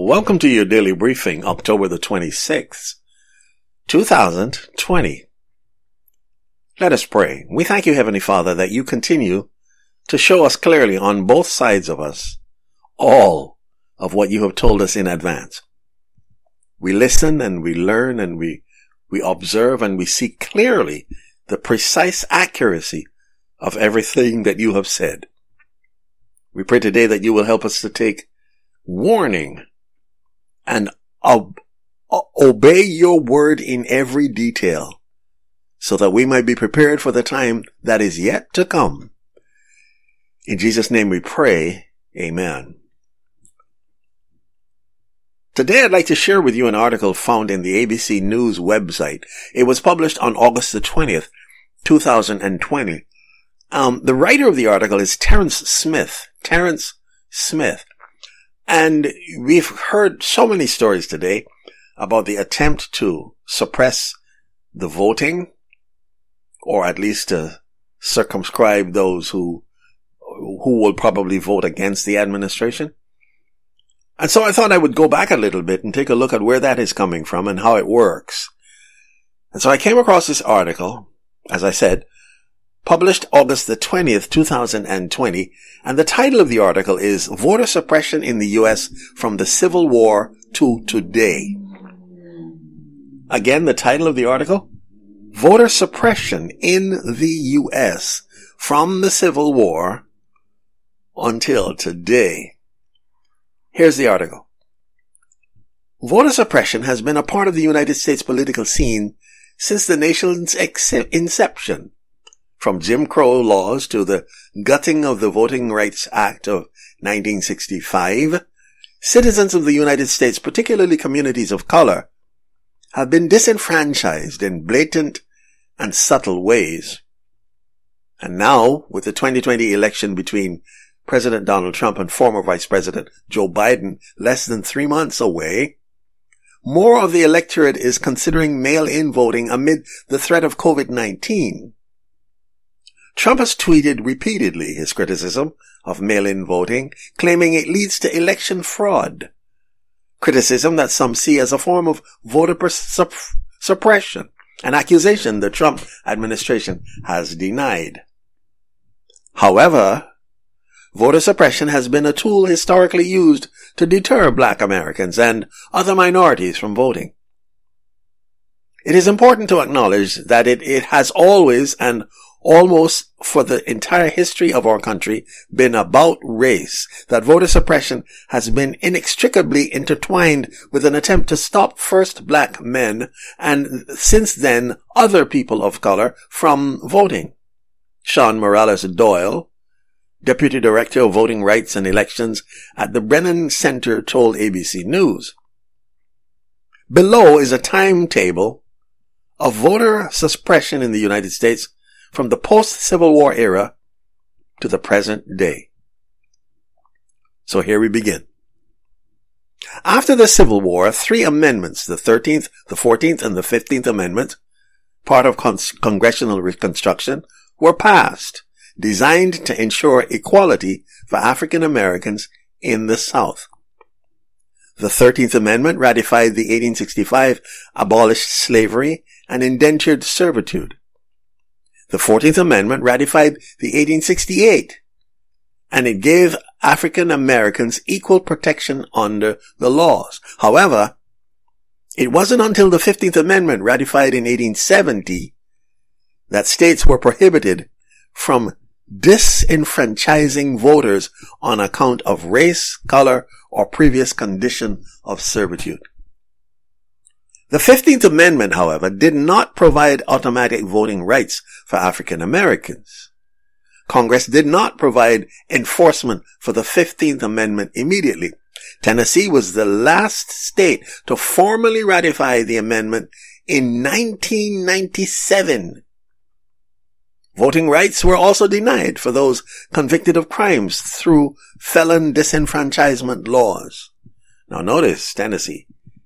Welcome to your daily briefing, October the 26th, 2020. Let us pray. We thank you, Heavenly Father, that you continue to show us clearly on both sides of us all of what you have told us in advance. We listen and we learn and we observe and we see clearly the precise accuracy of everything that you have said. We pray today that you will help us to take warning and obey your word in every detail so that we might be prepared for the time that is yet to come. In Jesus' name we pray, amen. Today I'd like to share with you an article found in the ABC News website. It was published on August the 20th, 2020. The writer of the article is Terrence Smith. And we've heard so many stories today about the attempt to suppress the voting, or at least to circumscribe those who will probably vote against the administration. And so I thought I would go back a little bit and take a look at where that is coming from and how it works. And so I came across this article, as I said, published August the 20th, 2020, and the title of the article is Voter Suppression in the U.S. from the Civil War to Today. Again, the title of the article, Voter Suppression in the U.S. from the Civil War until today. Here's the article. Voter suppression has been a part of the United States political scene since the nation's inception. From Jim Crow laws to the gutting of the Voting Rights Act of 1965, citizens of the United States, particularly communities of color, have been disenfranchised in blatant and subtle ways. And now, with the 2020 election between President Donald Trump and former Vice President Joe Biden less than 3 months away, more of the electorate is considering mail-in voting amid the threat of COVID-19. Trump has tweeted repeatedly his criticism of mail-in voting, claiming it leads to election fraud. Criticism that some see as a form of voter suppression, an accusation the Trump administration has denied. However, voter suppression has been a tool historically used to deter Black Americans and other minorities from voting. It is important to acknowledge that it has always and almost for the entire history of our country been about race, that voter suppression has been inextricably intertwined with an attempt to stop first Black men and since then other people of color from voting. Sean Morales Doyle, Deputy Director of Voting Rights and Elections at the Brennan Center, told ABC News. Below is a timetable of voter suppression in the United States from the post-Civil War era to the present day. So here we begin. After the Civil War, 3 amendments, the 13th, the 14th, and the 15th Amendment, part of Congressional Reconstruction, were passed, designed to ensure equality for African Americans in the South. The 13th Amendment ratified the 1865 abolished slavery and indentured servitude. The 14th Amendment ratified the 1868, and it gave African Americans equal protection under the laws. However, it wasn't until the 15th Amendment ratified in 1870 that states were prohibited from disenfranchising voters on account of race, color, or previous condition of servitude. The 15th Amendment, however, did not provide automatic voting rights for African Americans. Congress did not provide enforcement for the 15th Amendment immediately. Tennessee was the last state to formally ratify the amendment in 1997. Voting rights were also denied for those convicted of crimes through felon disenfranchisement laws. Now notice, Tennessee,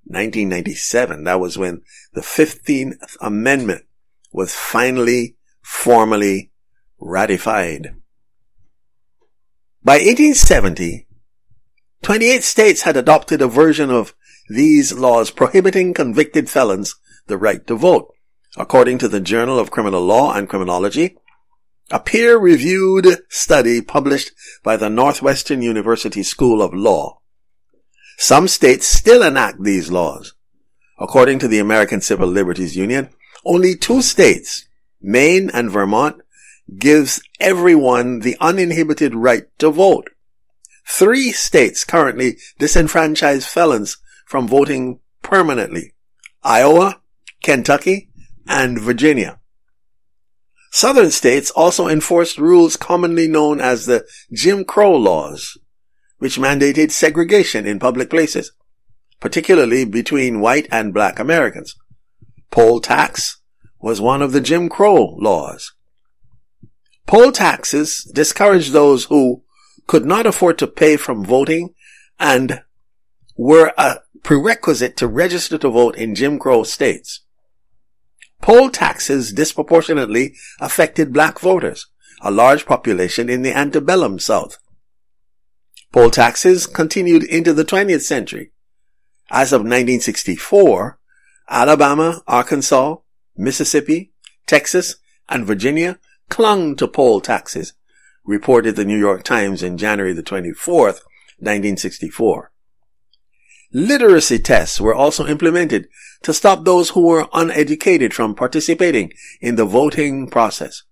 1997, that was when the 15th Amendment was finally formally ratified. By 1870, 28 states had adopted a version of these laws prohibiting convicted felons the right to vote, according to the Journal of Criminal Law and Criminology, a peer-reviewed study published by the Northwestern University School of Law. Some states still enact these laws. According to the American Civil Liberties Union, only 2 states, Maine and Vermont, gives everyone the uninhibited right to vote. 3 states currently disenfranchise felons from voting permanently: Iowa, Kentucky, and Virginia. Southern states also enforced rules commonly known as the Jim Crow laws, which mandated segregation in public places, particularly between white and black Americans. Poll tax was one of the Jim Crow laws. Poll taxes discouraged those who could not afford to pay from voting and were a prerequisite to register to vote in Jim Crow states. Poll taxes disproportionately affected black voters, a large population in the antebellum South. Poll taxes continued into the 20th century. As of 1964, Alabama, Arkansas, Mississippi, Texas, and Virginia clung to poll taxes, reported the New York Times in January the 24th, 1964. Literacy tests were also implemented to stop those who were uneducated from participating in the voting process.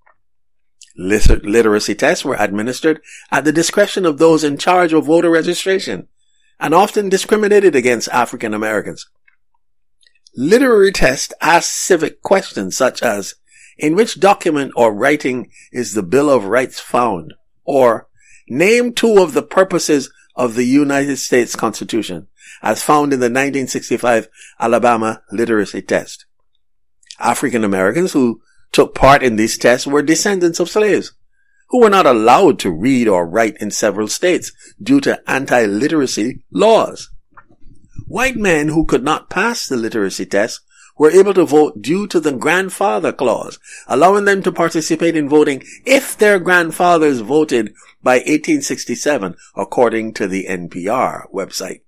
Literacy tests were administered at the discretion of those in charge of voter registration and often discriminated against African Americans. Literary tests asked civic questions such as, in which document or writing is the Bill of Rights found? Or, name 2 of the purposes of the United States Constitution, as found in the 1965 Alabama literacy test. African Americans who took part in these tests were descendants of slaves, who were not allowed to read or write in several states due to anti-literacy laws. White men who could not pass the literacy test were able to vote due to the grandfather clause, allowing them to participate in voting if their grandfathers voted by 1867, according to the NPR website.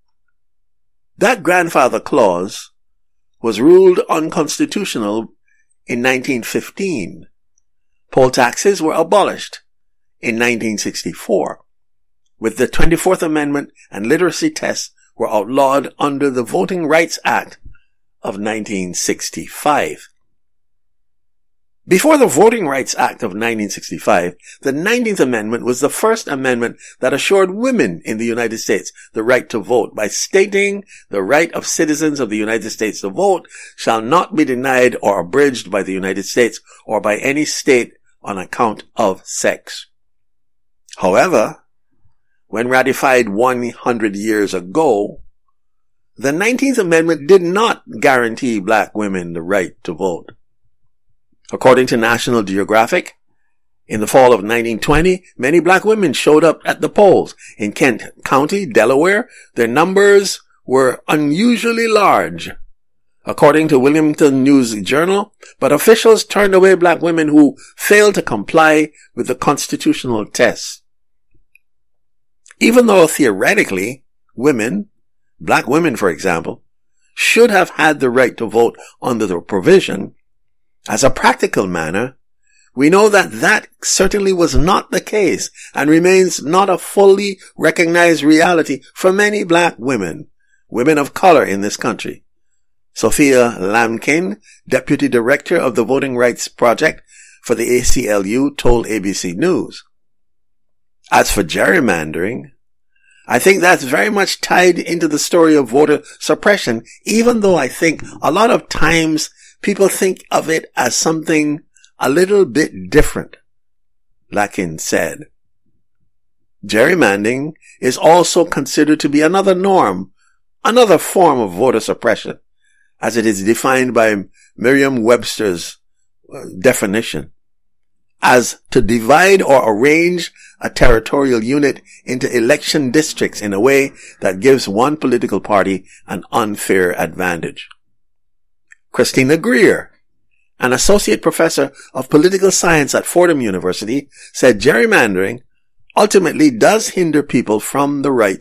That grandfather clause was ruled unconstitutional in 1915. Poll taxes were abolished in 1964, with the 24th Amendment, and literacy tests were outlawed under the Voting Rights Act of 1965. Before the Voting Rights Act of 1965, the 19th Amendment was the first amendment that assured women in the United States the right to vote by stating the right of citizens of the United States to vote shall not be denied or abridged by the United States or by any state on account of sex. However, when ratified 100 years ago, the 19th Amendment did not guarantee black women the right to vote. According to National Geographic, in the fall of 1920, many black women showed up at the polls. In Kent County, Delaware, their numbers were unusually large, according to Wilmington News Journal, but officials turned away black women who failed to comply with the constitutional tests. Even though theoretically, black women for example, should have had the right to vote under the provision, as a practical matter, we know that that certainly was not the case and remains not a fully recognized reality for many black women of color in this country. Sophia Lamkin, Deputy Director of the Voting Rights Project for the ACLU, told ABC News. As for gerrymandering, I think that's very much tied into the story of voter suppression, even though I think a lot of times people think of it as something a little bit different, Lamkin said. Gerrymandering is also considered to be another norm, another form of voter suppression, as it is defined by Merriam-Webster's definition, as to divide or arrange a territorial unit into election districts in a way that gives one political party an unfair advantage. Christina Greer, an associate professor of political science at Fordham University, said gerrymandering ultimately does hinder people from the right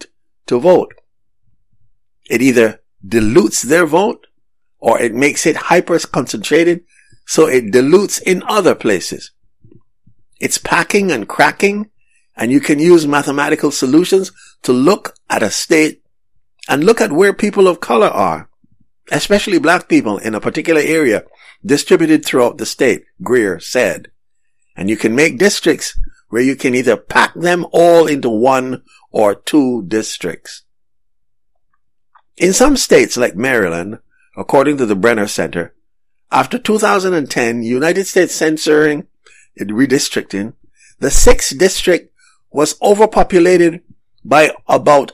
to vote. It either dilutes their vote or it makes it hyper concentrated so it dilutes in other places. It's packing and cracking, and you can use mathematical solutions to look at a state and look at where people of color are, especially black people in a particular area distributed throughout the state, Greer said. And you can make districts where you can either pack them all into one or two districts. In some states like Maryland, according to the Brenner Center, after 2010 United States censoring and redistricting, the 6th district was overpopulated by about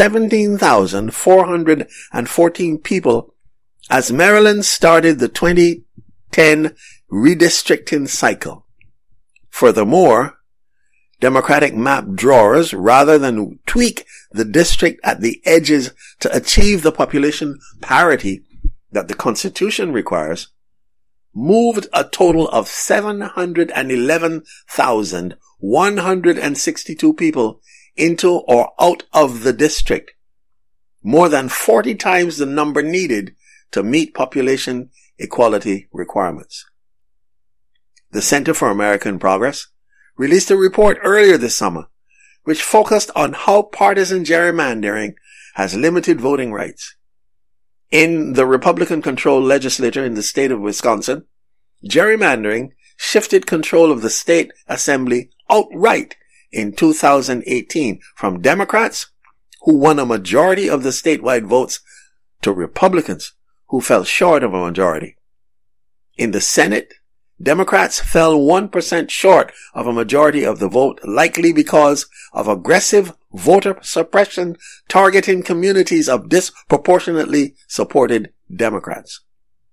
17,414 people as Maryland started the 2010 redistricting cycle. Furthermore, Democratic map drawers, rather than tweak the district at the edges to achieve the population parity that the Constitution requires, moved a total of 711,162 people into or out of the district, more than 40 times the number needed to meet population equality requirements. The Center for American Progress released a report earlier this summer which focused on how partisan gerrymandering has limited voting rights. In the Republican-controlled legislature in the state of Wisconsin, gerrymandering shifted control of the state assembly outright in 2018 from Democrats, who won a majority of the statewide votes, to Republicans, who fell short of a majority. In the Senate, Democrats fell 1% short of a majority of the vote, likely because of aggressive voter suppression targeting communities of disproportionately supported Democrats.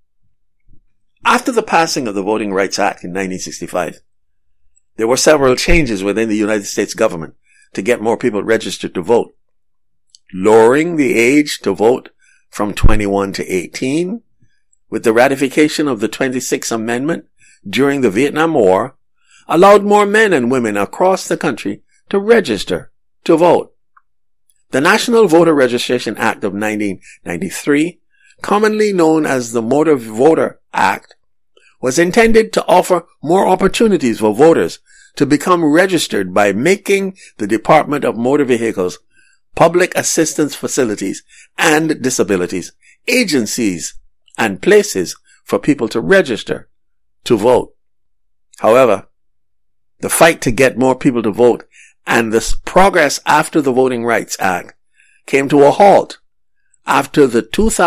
After the passing of the Voting Rights Act in 1965, there were several changes within the United States government to get more people registered to vote. Lowering the age to vote from 21 to 18, with the ratification of the 26th Amendment during the Vietnam War, allowed more men and women across the country to register to vote. The National Voter Registration Act of 1993, commonly known as the Motor Voter Act, was intended to offer more opportunities for voters to become registered by making the Department of Motor Vehicles, public assistance facilities, and disabilities agencies and places for people to register to vote. However, the fight to get more people to vote and the progress after the Voting Rights Act came to a halt after the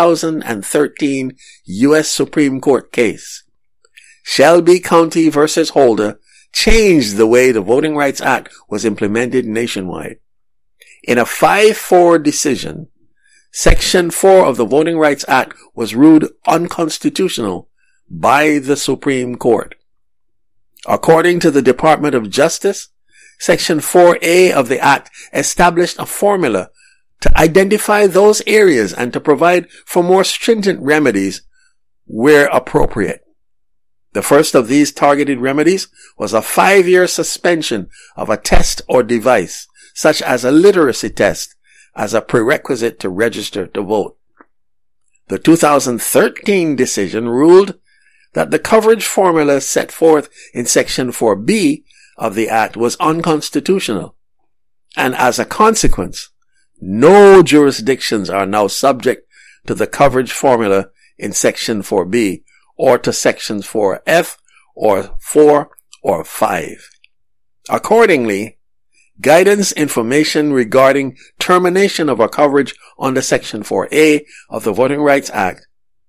2013 U.S. Supreme Court case. Shelby County versus Holder changed the way the Voting Rights Act was implemented nationwide. In a 5-4 decision, Section 4 of the Voting Rights Act was ruled unconstitutional by the Supreme Court. According to the Department of Justice, Section 4A of the Act established a formula to identify those areas and to provide for more stringent remedies where appropriate. The first of these targeted remedies was a 5-year suspension of a test or device, such as a literacy test, as a prerequisite to register to vote. The 2013 decision ruled that the coverage formula set forth in Section 4B of the Act was unconstitutional, and as a consequence, no jurisdictions are now subject to the coverage formula in Section 4B or to Sections 4F or 4 or 5. Accordingly, guidance information regarding termination of a coverage under Section 4A of the Voting Rights Act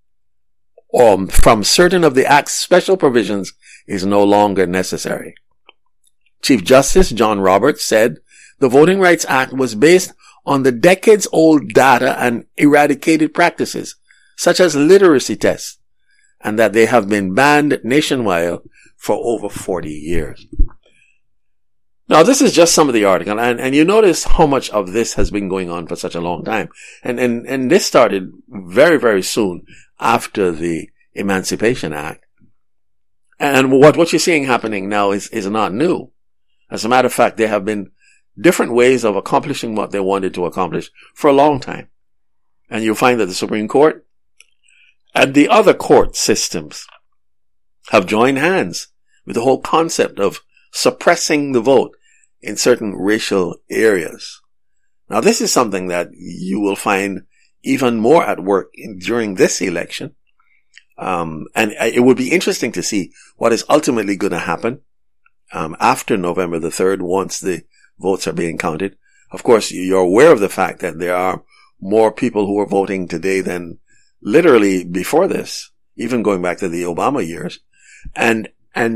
from certain of the Act's special provisions is no longer necessary. Chief Justice John Roberts said the Voting Rights Act was based on the decades-old data and eradicated practices, such as literacy tests, and that they have been banned nationwide for over 40 years. Now, this is just some of the article, and you notice how much of this has been going on for such a long time. And this started very, very soon after the Emancipation Act. And what you're seeing happening now is not new. As a matter of fact, there have been different ways of accomplishing what they wanted to accomplish for a long time. And you'll find that the Supreme Court and the other court systems have joined hands with the whole concept of suppressing the vote in certain racial areas. Now, this is something that you will find even more at work during this election. And it would be interesting to see what is ultimately going to happen after November the 3rd, once the votes are being counted. Of course, you're aware of the fact that there are more people who are voting today than literally before this, even going back to the Obama years. And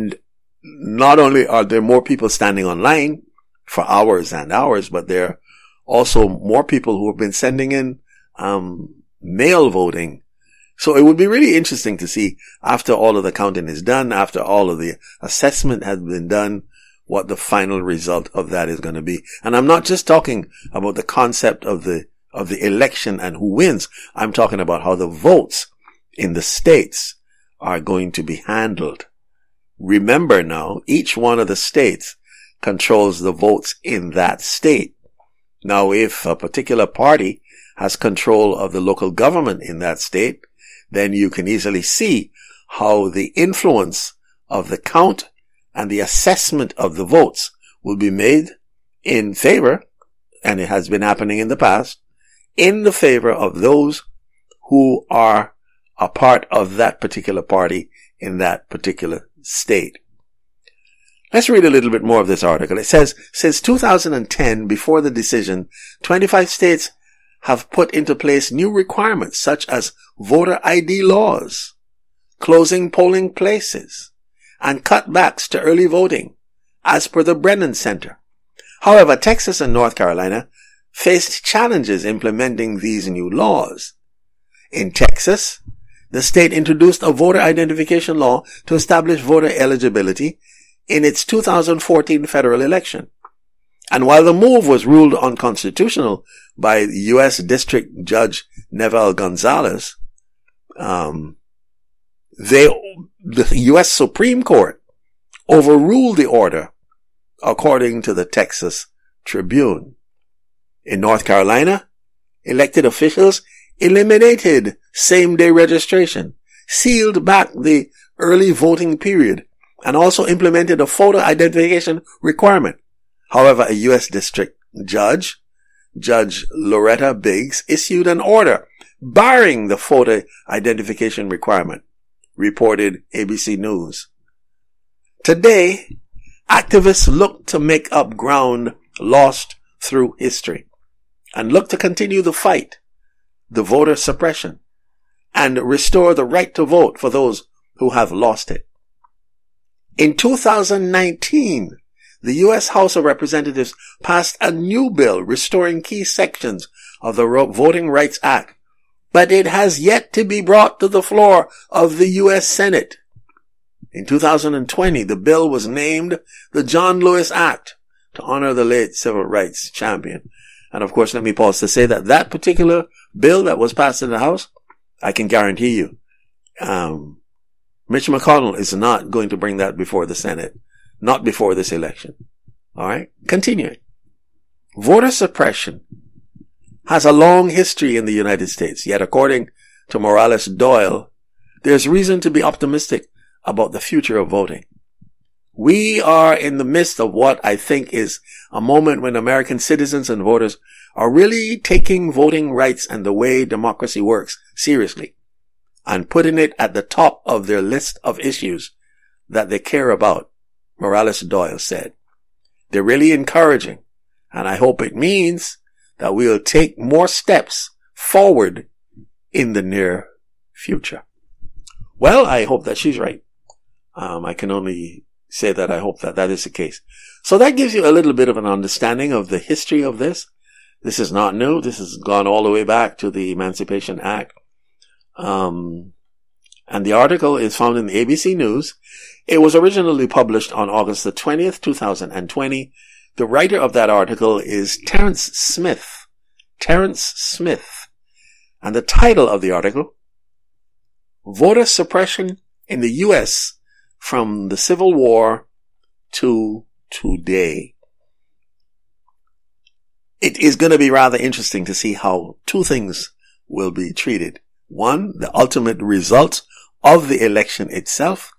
not only are there more people standing online for hours and hours, but there are also more people who have been sending in mail voting. So it would be really interesting to see, after all of the counting is done, after all of the assessment has been done, what the final result of that is going to be. And I'm not just talking about the concept of the election and who wins. I'm talking about how the votes in the states are going to be handled. Remember now, each one of the states controls the votes in that state. Now, if a particular party has control of the local government in that state, then you can easily see how the influence of the count and the assessment of the votes will be made in favor, and it has been happening in the past, in the favor of those who are a part of that particular party in that particular state. Let's read a little bit more of this article. It says, since 2010, before the decision, 25 states have put into place new requirements such as voter ID laws, closing polling places, and cutbacks to early voting, as per the Brennan Center. However, Texas and North Carolina faced challenges implementing these new laws. In Texas, the state introduced a voter identification law to establish voter eligibility in its 2014 federal election. And while the move was ruled unconstitutional by U.S. District Judge Neville Gonzalez, the U.S. Supreme Court overruled the order, according to the Texas Tribune. In North Carolina, elected officials eliminated same-day registration, sealed back the early voting period, and also implemented a photo identification requirement. However, a U.S. District Judge, Judge Loretta Biggs, issued an order barring the photo identification requirement, reported ABC News. Today, activists look to make up ground lost through history and look to continue the fight, the voter suppression, and restore the right to vote for those who have lost it. In 2019, the U.S. House of Representatives passed a new bill restoring key sections of the Voting Rights Act, but it has yet to be brought to the floor of the U.S. Senate. In 2020, the bill was named the John Lewis Act to honor the late civil rights champion. And of course, let me pause to say that that particular bill that was passed in the House, I can guarantee you, Mitch McConnell is not going to bring that before the Senate. Not before this election. All right? Continuing. Voter suppression has a long history in the United States, yet according to Morales Doyle, there's reason to be optimistic about the future of voting. We are in the midst of what I think is a moment when American citizens and voters are really taking voting rights and the way democracy works seriously and putting it at the top of their list of issues that they care about, Morales Doyle said. They're really encouraging, and I hope it means that we'll take more steps forward in the near future. Well, I hope that she's right. I can only say that I hope that that is the case. So that gives you a little bit of an understanding of the history of this. This is not new. This has gone all the way back to the Emancipation Act. And the article is found in the ABC News. It was originally published on August the 20th, 2020. The writer of that article is Terrence Smith. Terrence Smith. And the title of the article, Voter Suppression in the U.S. from the Civil War to Today. it is going to be rather interesting to see how two things will be treated. One, the ultimate result of the election itself.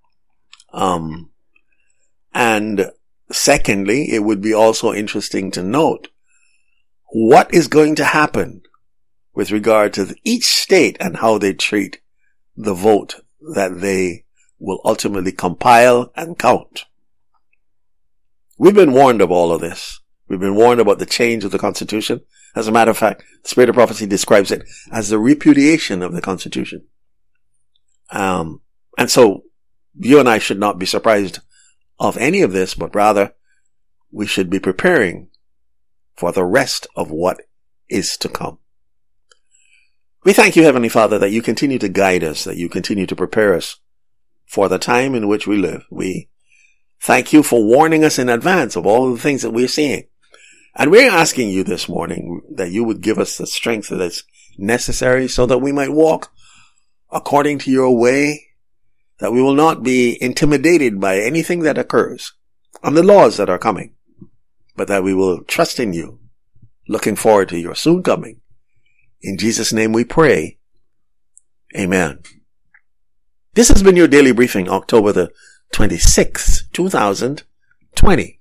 And secondly, it would be also interesting to note what is going to happen with regard to each state and how they treat the vote that they will ultimately compile and count. We've been warned of all of this. We've been warned about the change of the Constitution. As a matter of fact, the Spirit of Prophecy describes it as the repudiation of the Constitution. And so you and I should not be surprised of any of this, but rather we should be preparing for the rest of what is to come. We thank you, Heavenly Father, that you continue to guide us, that you continue to prepare us for the time in which we live. We thank you for warning us in advance of all the things that we're seeing. And we're asking you this morning that you would give us the strength that is necessary so that we might walk according to your way, that we will not be intimidated by anything that occurs and the laws that are coming, but that we will trust in you, looking forward to your soon coming. In Jesus' name we pray. Amen. This has been your daily briefing, October the 26th, 2020.